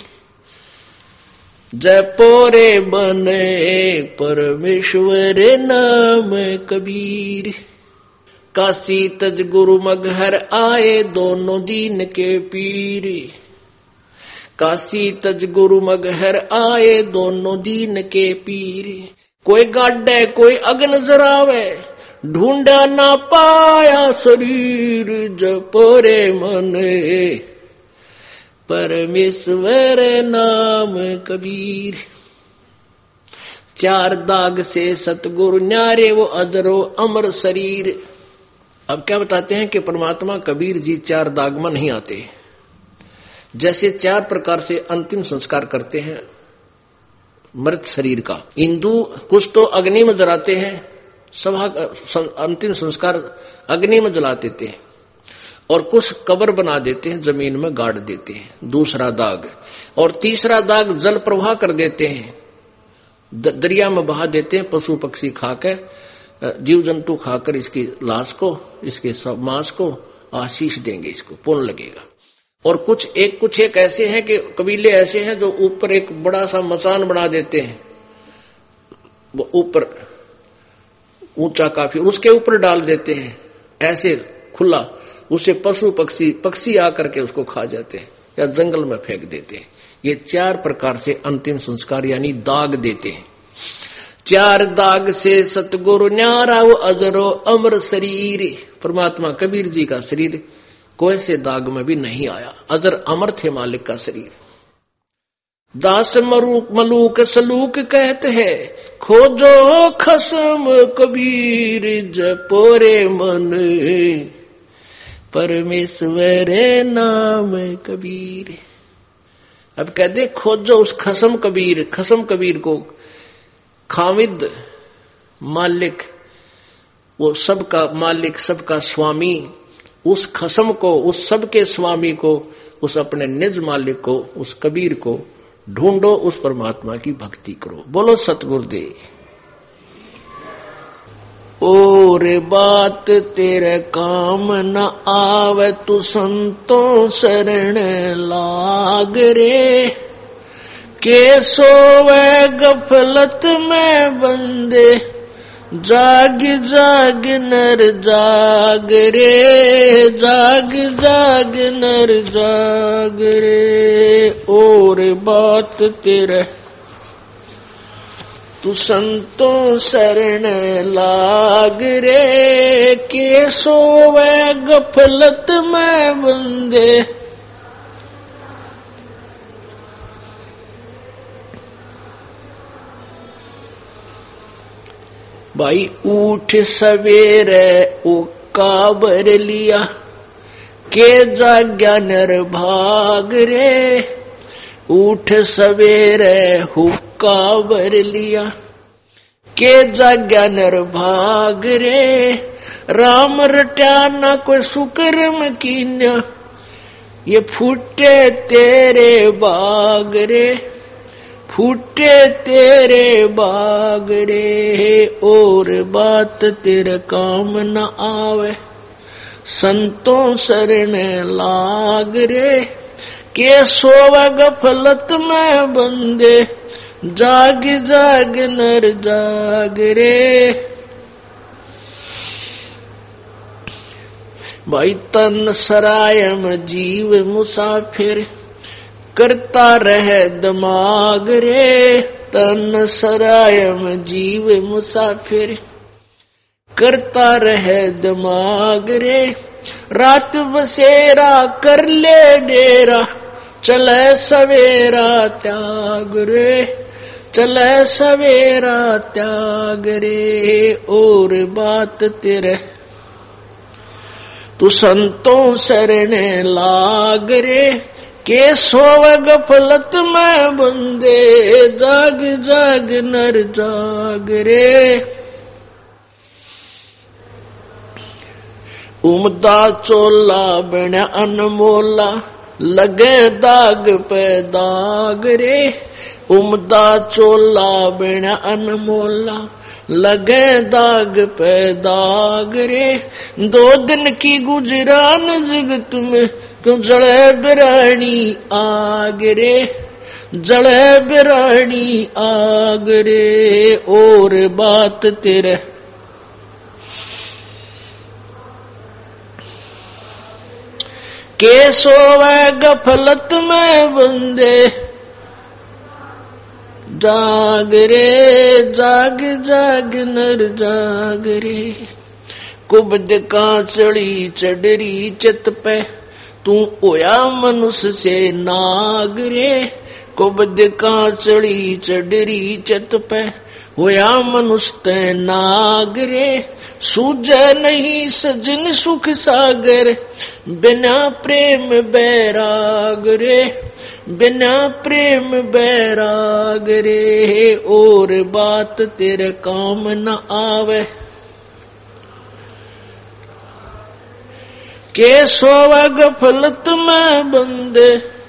जयपोरे बने परमेश्वर नाम कबीर। काशी तज गुरु मगहर आए दोनों दीन के पीरी, काशी तज गुरु मगहर आए दोनों दीन के पीरी। कोई गाड्डे कोई अग्न जरावे, ढूंढा ना पाया शरीर, जपरे मने परमेश्वर नाम कबीर। चार दाग से सतगुरु न्यारे वो अदरो अमर शरीर। अब क्या बताते हैं कि परमात्मा कबीर जी चार दाग में नहीं आते। जैसे चार प्रकार से अंतिम संस्कार करते हैं मृत शरीर का। हिंदू कुछ तो अग्नि में जलाते हैं, सभा अंतिम संस्कार अग्नि में जला देते हैं, और कुछ कब्र बना देते हैं, जमीन में गाड़ देते हैं, दूसरा दाग। और तीसरा दाग जल प्रवाह कर देते हैं, दरिया में बहा देते हैं, पशु पक्षी खाकर, जीव जंतु खाकर इसकी लाश को, इसके मांस को आशीष देंगे, इसको पुण्य लगेगा। और कुछ एक कुछ एक ऐसे हैं कि कबीले ऐसे हैं जो ऊपर एक बड़ा सा मचान बना देते हैं, वो ऊपर ऊंचा काफी, उसके ऊपर डाल देते हैं ऐसे खुला, उसे पशु पक्षी पक्षी आकर के उसको खा जाते हैं या जंगल में फेंक देते हैं। ये चार प्रकार से अंतिम संस्कार यानी दाग देते हैं। चार दाग से सतगुरु न्यारा वो अजरो अमर शरीर। परमात्मा कबीर जी का शरीर कोई से दाग में भी नहीं आया, अजर अमर थे मालिक का शरीर। दास मरूक मलूक सलूक कहते हैं, खोजो खसम कबीर जपोरे मन, परमेश्वर नाम कबीर। अब कहते खोजो उस खसम कबीर, खसम कबीर को, खामिद मालिक, वो सबका मालिक, सबका स्वामी, उस खसम को, उस सबके स्वामी को, उस अपने निज मालिक को, उस कबीर को ढूंढो, उस परमात्मा की भक्ति करो। बोलो सतगुरुदेव। और बात तेरे काम न आवे, तू संतों शरण लाग रे, के सोवे गफलत में बंदे, जाग जाग नर जाग रे, जाग जाग नर जाग रे। और बात तेरे तू संतों शरण लाग रे, के सोवे गफलत में बंदे, भाई उठ सवेरे उकाबर लिया, के जाग्या नर भाग रे, उठ सवेरे हुक्काबर लिया, के जाग्या नर भाग रे। राम रट्या ना कोई सुकर्म कीन्या, ये फूटे तेरे बाग रे, फूटे तेरे बाग रे। और बात तेरे काम न आवे, संतों शरण लाग रे, के सोवा गफलत में बंदे, जाग जाग नर जाग रे। भाई तन सरायम जीव मुसाफिर, करता रहे दिमाग रे, तन सरायम जीव मुसाफिर, करता रहे दिमाग रे। रात बसेरा कर ले डेरा, चले सवेरा त्याग रे, चले सवेरा त्याग रे। और बात तेरे तू संतों शरण लाग रे, के सोव गफलत में बंदे, जाग जाग नर जाग रे। उमदा चोला बन अनमोला, लगे दाग पे दाग रे, उमदा चोला बन अनमोला, लगे दाग पे दाग रे। दो दिन की गुजरान जगत में, क्यों जड़े बिरानी आग रे, जड़े बिरानी आग रे। और बात तेरे के सोवे गफलत में बंदे, जाग रे, जाग जाग नर जाग रे। कुबद का चढ़ी चढ़री चित पे, तू होया मनुष्य से नाग रे। कुबद का चढ़ी चढ़री चित पे, होया मनुष्य नागरे, सूझे नहीं सजन सुख सागर, बिना प्रेम बैराग रे, बिना प्रेम बैराग रे, और बात तेरे काम न आवे। के सोवा गफलत में बंदे,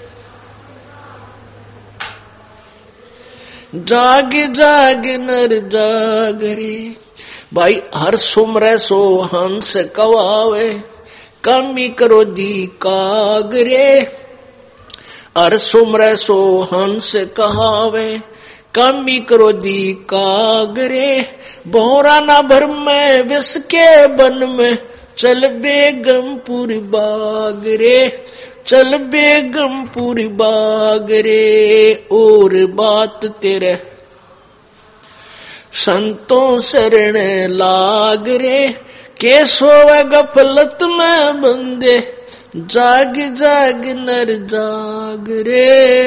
जाग जाग नर जाग रे। भाई हर सुमरे सो हंस कवावे, कमी करो दी कागरे। हर सुमरे सो हंस कहावे, कमी करो दी कागरे। बोरा ना भर में विष के बन में, चल बेगमपुर बाग रे, चल बेगमपुर बाग रे, और बात तेरे संतों शरण लाग रे। के सोवे गफलत में बंदे, जाग जाग नर जाग रे।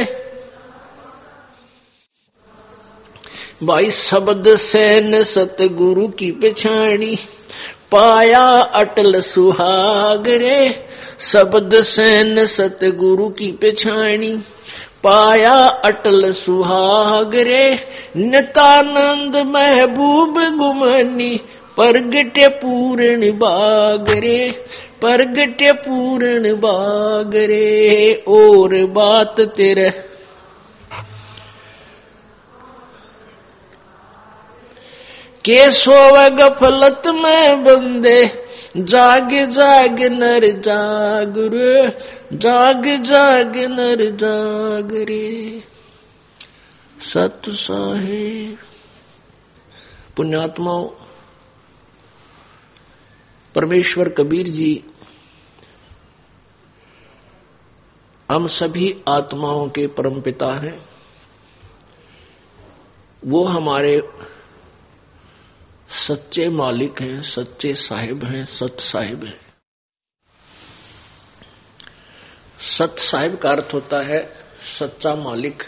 भाई शब्द से न सतगुरु की पछाणी, पाया अटल सुहाग रे। शब्द से न सतगुरु की पछाणी, पाया अटल सुहाग रे। नितानंद महबूब गुमानी, परगटे पूर्ण बाग रे, परगटे पूर्ण बाग रे, और बात तेरे के सोवे गफलत में बंदे, जाग जाग नर जाग रे, जाग जाग नर जाग रे। सत साहेब पुण्यात्माओं, परमेश्वर कबीर जी हम सभी आत्माओं के परमपिता हैं। वो हमारे सच्चे मालिक हैं, सच्चे साहिब हैं, सत साहिब हैं। सत साहिब का अर्थ होता है सच्चा मालिक,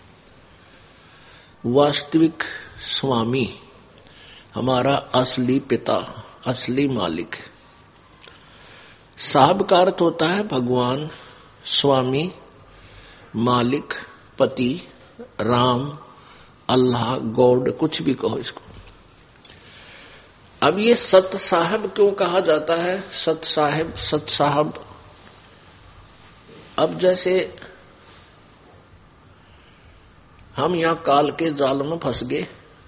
वास्तविक स्वामी, हमारा असली पिता, असली मालिक। साहब का अर्थ होता है भगवान, स्वामी, मालिक, पति, राम, अल्लाह, गॉड, कुछ भी कहो इसको। अब ये सत साहब क्यों कहा जाता है? सत साहिब, सत साहब। अब जैसे हम यहां काल के जाल में फंस गए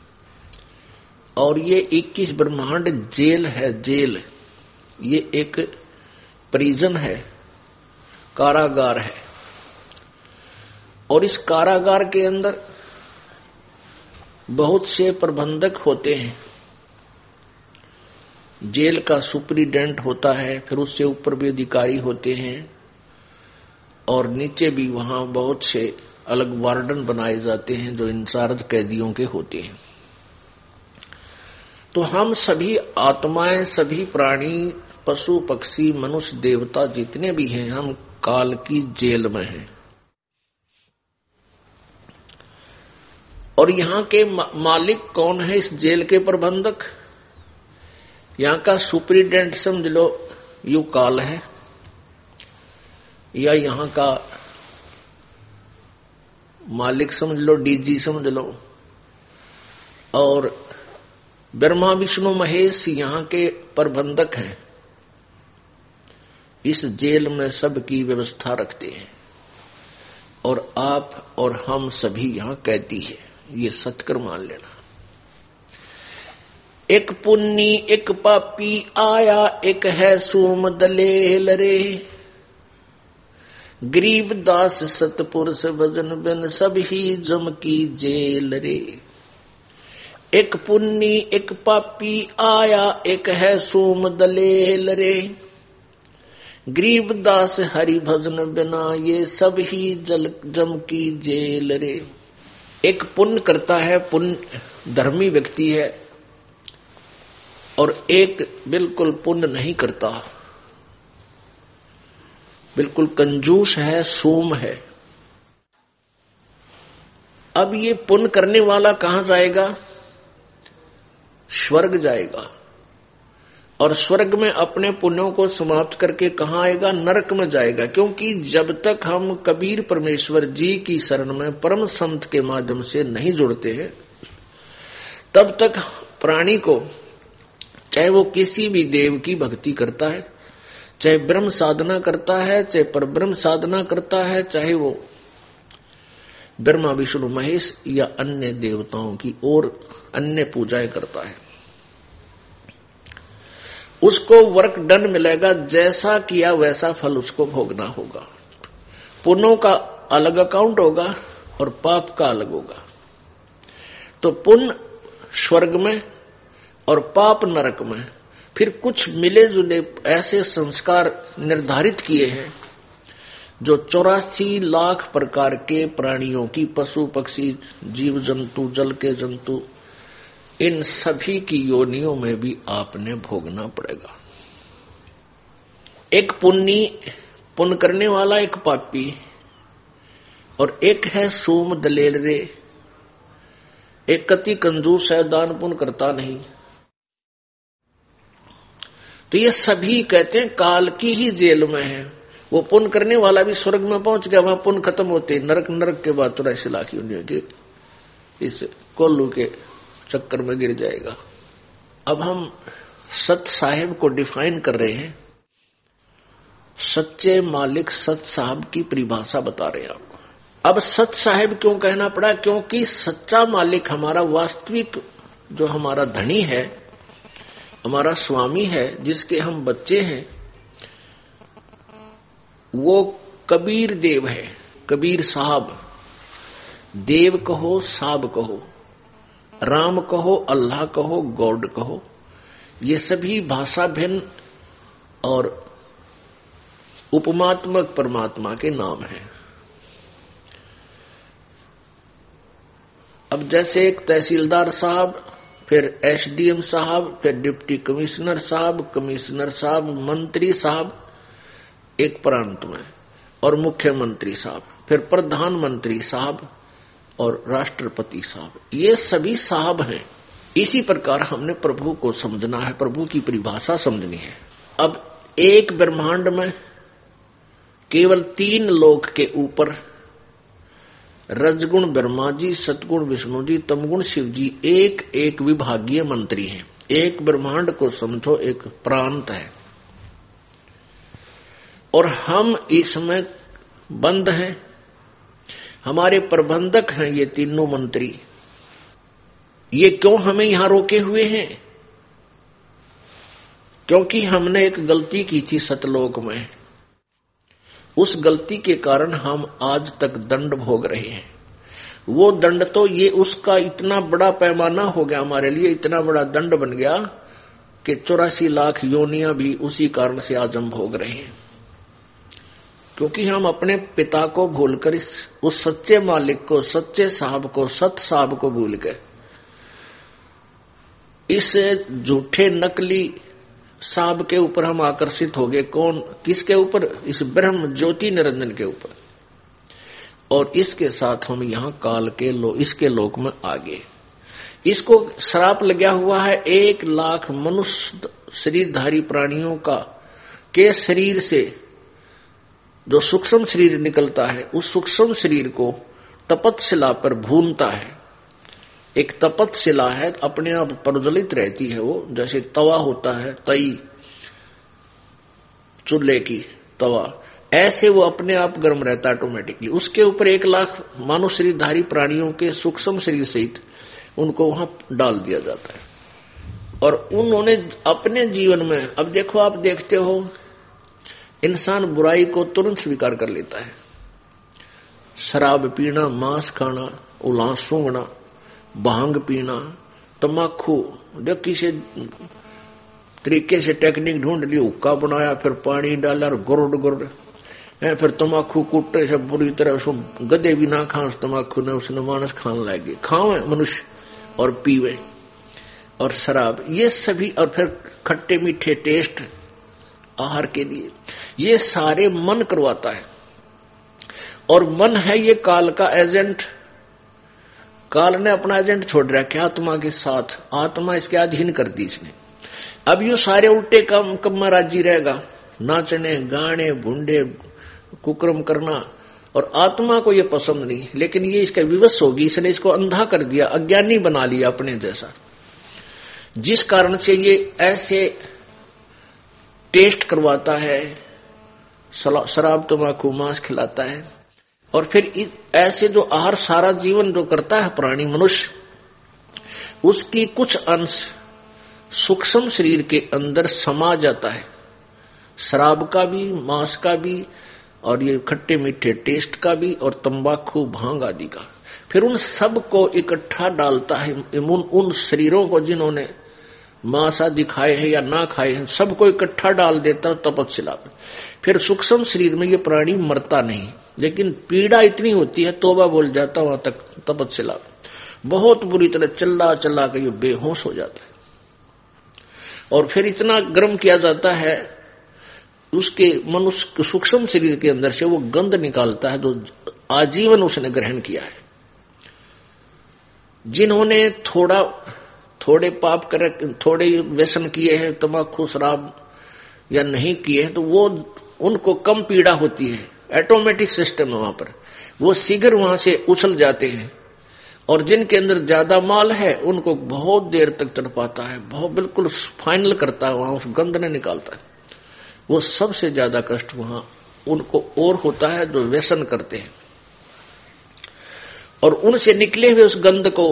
और ये इक्कीस ब्रह्मांड जेल है, जेल। ये एक प्रिजन है, कारागार है। और इस कारागार के अंदर बहुत से प्रबंधक होते हैं। जेल का सुपरिटेंडेंट होता है, फिर उससे ऊपर भी अधिकारी होते हैं, और नीचे भी वहां बहुत से अलग वार्डन बनाए जाते हैं जो इंचार्ज कैदियों के होते हैं। तो हम सभी आत्माएं, सभी प्राणी, पशु पक्षी, मनुष्य, देवता जितने भी हैं, हम काल की जेल में हैं। और यहाँ के मालिक कौन है? इस जेल के प्रबंधक। यहाँ का सुपरिटेंडेंट समझ लो यू काल है, या यहाँ का मालिक समझ लो डीजी समझ लो, और ब्रह्मा विष्णु महेश यहाँ के प्रबंधक हैं। इस जेल में सबकी व्यवस्था रखते हैं, और आप और हम सभी यहाँ कैदी है। ये सत्कर मान लेना। एक पुन्नी एक पापी आया, एक है सोम दलेल रे। गरीब दास सतपुरुष भजन बिन, सब ही जम की जेल रे। एक पुन्नी एक पापी आया, एक है सोम दलेल रे। गरीब दास हरि भजन बिना, ये सब ही जल जम की जेल रे। एक पुण्य करता है, पुण्य धर्मी व्यक्ति है, और एक बिल्कुल पुण्य नहीं करता, बिल्कुल कंजूस है, सोम है। अब ये पुण्य करने वाला कहां जाएगा? स्वर्ग जाएगा और स्वर्ग में अपने पुण्यों को समाप्त करके कहाँ आएगा? नरक में जाएगा। क्योंकि जब तक हम कबीर परमेश्वर जी की शरण में परम संत के माध्यम से नहीं जुड़ते हैं, तब तक प्राणी को, चाहे वो किसी भी देव की भक्ति करता है, चाहे ब्रह्म साधना करता है, चाहे परब्रह्म साधना करता है, चाहे वो ब्रह्मा विष्णु महेश या अन्य देवताओं की और अन्य पूजाएं करता है, उसको वर्क डन मिलेगा। जैसा किया वैसा फल उसको भोगना होगा। पुण्यों का अलग अकाउंट होगा और पाप का अलग होगा। तो पुण्य स्वर्ग में और पाप नरक में। फिर कुछ मिले जुले ऐसे संस्कार निर्धारित किए हैं जो चौरासी लाख प्रकार के प्राणियों की, पशु पक्षी जीव जंतु, जल के जंतु, इन सभी की योनियों में भी आपने भोगना पड़ेगा। एक पुण्य पुण्य करने वाला, एक पापी, और एक है सोम दलेल रे, एक कति कंजूस है, दान पुण्य करता नहीं। तो ये सभी कहते हैं काल की ही जेल में है। वो पुण्य करने वाला भी स्वर्ग में पहुंच गया, वहां पुण्य खत्म होते, नरक नरक के बाद चौरासी लाख योनियों के इस कोल्लू के चक्कर में गिर जाएगा। अब हम सत साहिब को डिफाइन कर रहे हैं। सच्चे मालिक सत साहब की परिभाषा बता रहे हैं आपको। अब सत साहिब क्यों कहना पड़ा? क्योंकि सच्चा मालिक हमारा वास्तविक जो हमारा धनी है, हमारा स्वामी है, जिसके हम बच्चे हैं, वो कबीर देव है। कबीर साहब, देव कहो साहब कहो, राम कहो, अल्लाह कहो, गॉड कहो, ये सभी भाषा भिन्न और उपमात्मक परमात्मा के नाम हैं। अब जैसे एक तहसीलदार साहब, फिर एसडीएम साहब, फिर डिप्टी कमिश्नर साहब, कमिश्नर साहब, मंत्री साहब एक प्रांत में, और मुख्यमंत्री साहब, फिर प्रधानमंत्री साहब और राष्ट्रपति साहब, ये सभी साहब हैं। इसी प्रकार हमने प्रभु को समझना है, प्रभु की परिभाषा समझनी है। अब एक ब्रह्मांड में केवल तीन लोक के ऊपर रजगुण ब्रह्मा जी, सतगुण विष्णु जी, तमगुण शिव जी एक एक विभागीय मंत्री हैं। एक ब्रह्मांड को समझो एक प्रांत है और हम इसमें बंद हैं। हमारे प्रबंधक हैं ये तीनों मंत्री। ये क्यों हमें यहां रोके हुए हैं? क्योंकि हमने एक गलती की थी सतलोक में। उस गलती के कारण हम आज तक दंड भोग रहे हैं। वो दंड तो ये उसका इतना बड़ा पैमाना हो गया हमारे लिए, इतना बड़ा दंड बन गया कि चौरासी लाख योनियां भी उसी कारण से आज हम भोग रहे हैं। क्योंकि हम अपने पिता को भूलकर इस उस सच्चे मालिक को, सच्चे साहब को, सत साहब को भूल गए। इस झूठे नकली साहब के ऊपर हम आकर्षित हो गए। कौन? किसके ऊपर? इस ब्रह्म ज्योति निरंजन के ऊपर। और इसके साथ हम यहाँ काल के लो इसके लोक में आ गए। इसको श्राप लगा हुआ है एक लाख मनुष्य शरीरधारी प्राणियों का के शरीर से जो सूक्ष्म शरीर निकलता है, उस सूक्ष्म शरीर को तपत शिला पर भूनता है। एक तपत शिला है, अपने आप प्रज्वलित रहती है वो, जैसे तवा होता है, तई चूल्हे की तवा, ऐसे वो अपने आप गर्म रहता है ऑटोमेटिकली। उसके ऊपर एक लाख मानव शरीरधारी प्राणियों के सूक्ष्म शरीर सहित उनको वहां डाल दिया जाता है। और उन्होंने अपने जीवन में, अब देखो, आप देखते हो इंसान बुराई को तुरंत स्वीकार कर लेता है। शराब पीना, मांस खाना, उलां सूंघना, भांग पीना, तम्बाकू, जो किसी तरीके से टेक्निक ढूंढ ली, हुक्का बनाया, फिर पानी डाला और गुरुड़ गुरुड़, फिर तम्बाकू कुटे से बुरी तरह उसको गधे भी ना खा तम्बाकू ने, उसने मानस खाने लगे, खावे मनुष्य और पीवे, और शराब, ये सभी, और फिर खट्टे मीठे टेस्ट आहार के लिए, ये सारे मन करवाता है। और मन है ये काल का एजेंट। काल ने अपना एजेंट छोड़ रखा आत्मा के साथ, आत्मा इसके अधीन कर दी इसने। अब ये सारे उल्टे काम कम राजी रहेगा, नाचने गाने भुंडे कुकर्म करना, और आत्मा को ये पसंद नहीं, लेकिन ये इसका विवश होगी, इसने इसको अंधा कर दिया, अज्ञानी बना लिया अपने जैसा, जिस कारण से ये ऐसे टेस्ट करवाता है, शराब तंबाकू मांस खिलाता है, और फिर ऐसे जो आहार सारा जीवन जो करता है प्राणी मनुष्य, उसकी कुछ अंश सूक्ष्म शरीर के अंदर समा जाता है, शराब का भी, मांस का भी, और ये खट्टे मीठे टेस्ट का भी, और तंबाकू भांग आदि का। फिर उन सब को इकट्ठा डालता है, उन, उन शरीरों को जिन्होंने मांस आदि खाए हैं या ना खाए हैं, सबको इकट्ठा डाल देता है तपस्या में। फिर सूक्ष्म शरीर में ये प्राणी मरता नहीं, लेकिन पीड़ा इतनी होती है तौबा बोल जाता वहां तक तपस्या, बहुत बुरी तरह चिल्ला चिल्ला के ये बेहोश हो जाता है। और फिर इतना गर्म किया जाता है, उसके मनुष्य सूक्ष्म शरीर के अंदर से वो गंध निकालता है जो आजीवन उसने ग्रहण किया है। जिन्होंने थोड़ा थोड़े पाप कर, थोड़े व्यसन किए हैं, तंबाकू शराब या नहीं किए हैं, तो वो उनको कम पीड़ा होती है, ऑटोमेटिक सिस्टम है वहां पर, वो शीघ्र वहां से उछल जाते हैं। और जिनके अंदर ज्यादा माल है उनको बहुत देर तक तड़पाता है, बहुत बिल्कुल फाइनल करता है, वहां उस गंध ने निकालता है। वो सबसे ज्यादा कष्ट वहां उनको और होता है जो व्यसन करते हैं, और उनसे निकले हुए उस गंध को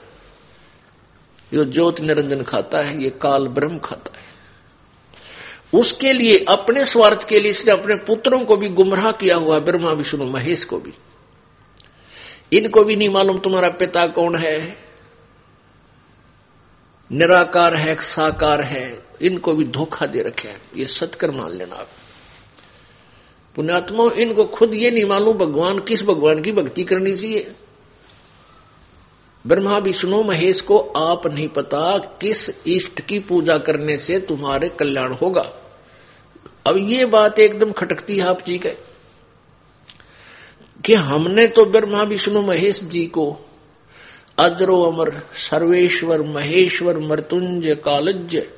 जो ज्योति निरंजन खाता है, ये काल ब्रह्म खाता है। उसके लिए, अपने स्वार्थ के लिए इसने अपने पुत्रों को भी गुमराह किया हुआ, ब्रह्मा विष्णु महेश को भी। इनको भी नहीं मालूम तुम्हारा पिता कौन है, निराकार है साकार है, इनको भी धोखा दे रखे है। ये सत्कर मान लेना आप पुण्यात्मा, इनको खुद ये नहीं मालूम भगवान किस भगवान की भक्ति करनी चाहिए। ब्रह्मा विष्णु महेश को आप नहीं पता किस इष्ट की पूजा करने से तुम्हारे कल्याण होगा। अब ये बात एकदम खटकती है आप जी के कि हमने तो ब्रह्मा विष्णु महेश जी को अजरो अमर सर्वेश्वर महेश्वर मृत्युंजय कालज्य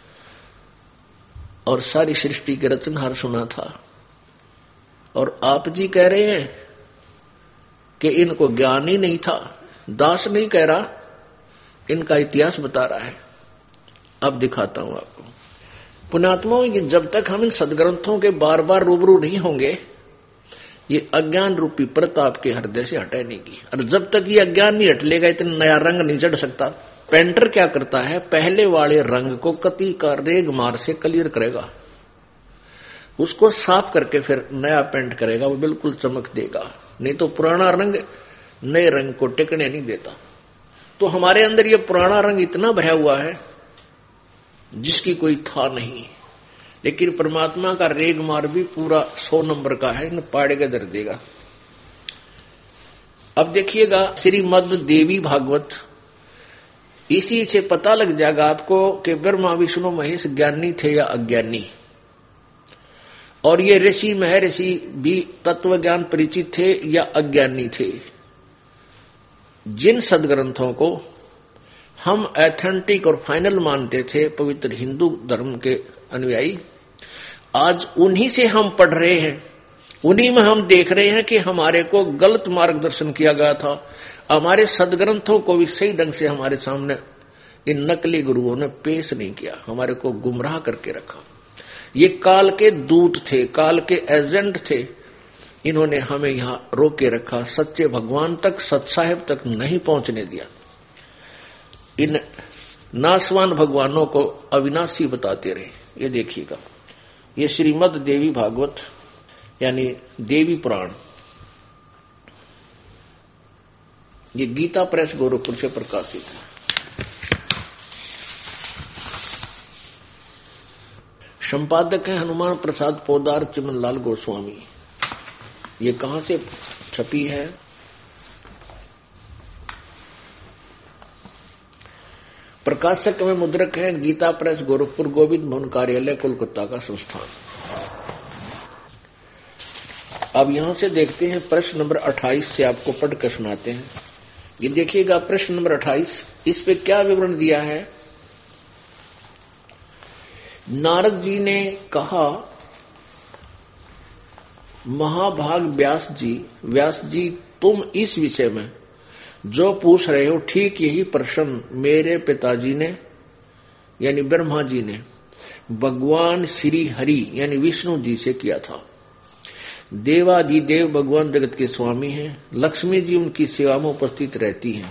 और सारी सृष्टि के रचनहार सुना था, और आप जी कह रहे हैं कि इनको ज्ञान ही नहीं था। दास नहीं कह रहा, इनका इतिहास बता रहा है। अब दिखाता हूं आपको पुण्यात्माओं, ये जब तक हम इन सदग्रंथों के बार बार रूबरू नहीं होंगे, ये अज्ञान रूपी परत आपके हृदय से हटे नहीं की। और जब तक ये अज्ञान नहीं हट लेगा, इतना नया रंग नहीं चढ़ सकता। पेंटर क्या करता है, पहले वाले रंग को कती का रेग मार से क्लियर करेगा, उसको साफ करके फिर नया पेंट करेगा, वो बिल्कुल चमक देगा। नहीं तो पुराना रंग नए रंग को टिकने नहीं देता। तो हमारे अंदर ये पुराना रंग इतना भरा हुआ है जिसकी कोई था नहीं, लेकिन परमात्मा का रेग मार भी पूरा सौ नंबर का है, इन पाड़े का दर देगा। अब देखिएगा श्रीमद् देवी भागवत, इसी से पता लग जाएगा आपको कि ब्रह्मा विष्णु महेश ज्ञानी थे या अज्ञानी। और ये ऋषि महर्षि भी तत्व ज्ञान परिचित थे या अज्ञानी थे। जिन सदग्रंथों को हम एथेंटिक और फाइनल मानते थे पवित्र हिंदू धर्म के अनुयायी, आज उन्हीं से हम पढ़ रहे हैं, उन्हीं में हम देख रहे हैं कि हमारे को गलत मार्गदर्शन किया गया था। हमारे सदग्रंथों को भी सही ढंग से हमारे सामने इन नकली गुरुओं ने पेश नहीं किया, हमारे को गुमराह करके रखा। ये काल के दूत थे, काल के एजेंट थे, इन्होंने हमें यहां रोके रखा, सच्चे भगवान तक, सत साहिब तक नहीं पहुंचने दिया। इन नासवान भगवानों को अविनाशी बताते रहे। ये देखिएगा, ये श्रीमद् देवी भागवत यानी देवी पुराण, ये गीता प्रेस गोरखपुर से प्रकाशित है। संपादक है हनुमान प्रसाद पोदार चिमनलाल गोस्वामी। ये कहां से छपी है? प्रकाशक में मुद्रक है गीता प्रेस गोरखपुर, गोविंद भवन कार्यालय कोलकाता का संस्थान। अब यहां से देखते हैं प्रश्न नंबर अट्ठाईस से आपको पढ़कर सुनाते हैं। ये देखिएगा प्रश्न नंबर अट्ठाईस, इस पे क्या विवरण दिया है। नारद जी ने कहा, महाभाग व्यास जी, व्यास जी तुम इस विषय में जो पूछ रहे हो ठीक यही प्रश्न मेरे पिताजी ने यानी ब्रह्मा जी ने भगवान श्री हरि यानी विष्णु जी से किया था। देवादिदेव भगवान जगत के स्वामी हैं, लक्ष्मी जी उनकी सेवा में उपस्थित रहती हैं।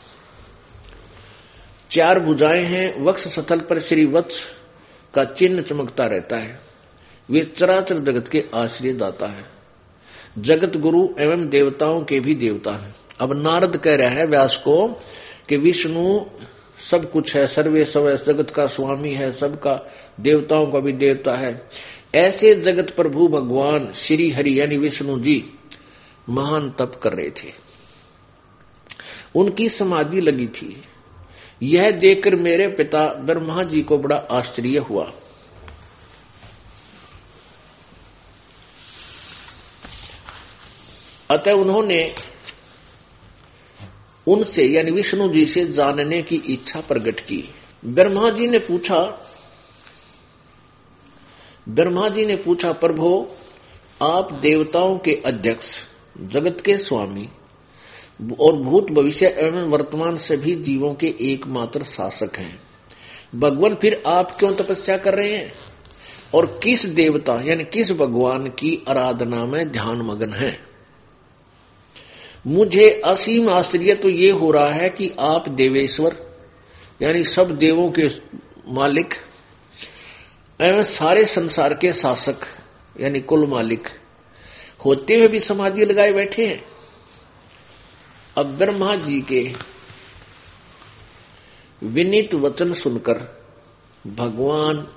चार भुजाएं हैं, वक्ष स्थल पर श्री वत्स का चिन्ह चमकता रहता है। वे चराचर जगत के आश्रय दाता है, जगत गुरु एवं देवताओं के भी देवता हैं। अब नारद कह रहा है व्यास को कि विष्णु सब कुछ है, सर्वे सर्व जगत का स्वामी है, सबका देवताओं का भी देवता है। ऐसे जगत प्रभु भगवान श्री हरि यानी विष्णु जी महान तप कर रहे थे, उनकी समाधि लगी थी। यह देखकर मेरे पिता ब्रह्मा जी को बड़ा आश्चर्य हुआ। अतः उन्होंने उनसे यानी विष्णु जी से जानने की इच्छा प्रकट की। ब्रह्मा जी ने पूछा ब्रह्मा जी ने पूछा प्रभु, आप देवताओं के अध्यक्ष, जगत के स्वामी और भूत भविष्य एवं वर्तमान सभी जीवों के एकमात्र शासक हैं। भगवान फिर आप क्यों तपस्या कर रहे हैं और किस देवता यानी किस भगवान की आराधना में ध्यान मग्न है? मुझे असीम आश्चर्य तो ये हो रहा है कि आप देवेश्वर यानी सब देवों के मालिक एवं सारे संसार के शासक यानी कुल मालिक होते हुए भी समाधि लगाए बैठे हैं। अब ब्रह्मा जी के विनीत वचन सुनकर भगवान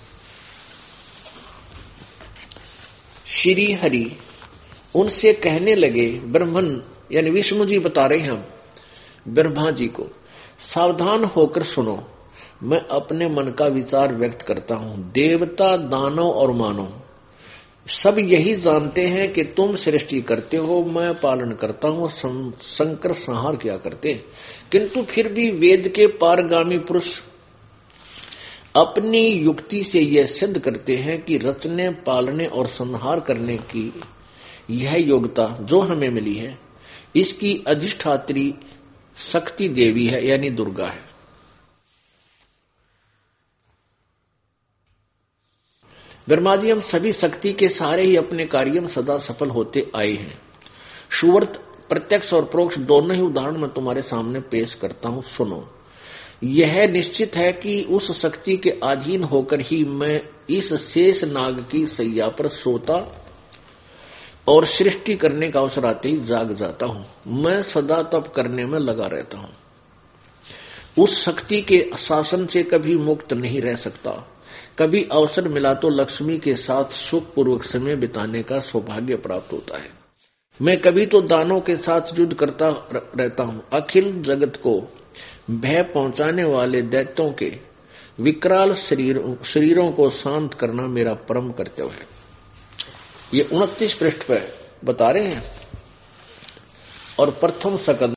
श्री हरि उनसे कहने लगे, ब्रह्मन यानी विष्णु जी बता रहे हैं हम ब्रह्मा जी को, सावधान होकर सुनो, मैं अपने मन का विचार व्यक्त करता हूं। देवता, दानव और मानव सब यही जानते हैं कि तुम सृष्टि करते हो, मैं पालन करता हूं, संकर संहार किया करते हैं। किंतु फिर भी वेद के पारगामी पुरुष अपनी युक्ति से यह सिद्ध करते हैं कि रचने, पालने और संहार करने की यह योग्यता जो हमें मिली है, इसकी अधिष्ठात्री शक्ति देवी है यानी दुर्गा है। ब्रह्मा जी, हम सभी शक्ति के सारे ही अपने कार्य में सदा सफल होते आए हैं। सुवर्त, प्रत्यक्ष और परोक्ष दोनों ही उदाहरण मैं तुम्हारे सामने पेश करता हूं, सुनो। यह निश्चित है कि उस शक्ति के अधीन होकर ही मैं इस शेष नाग की सैया पर सोता और सृष्टि करने का अवसर आते ही जाग जाता हूं। मैं सदा तप करने में लगा रहता हूं। उस शक्ति के शासन से कभी मुक्त नहीं रह सकता। कभी अवसर मिला तो लक्ष्मी के साथ सुखपूर्वक समय बिताने का सौभाग्य प्राप्त होता है। मैं कभी तो दानों के साथ युद्ध करता रहता हूं। अखिल जगत को भय पहुंचाने वाले दैत्यों के विकराल शरीरों शरीरों को शांत करना मेरा परम कर्तव्य है। ये उनतीस पृष्ठ पर बता रहे हैं। और प्रथम सकंद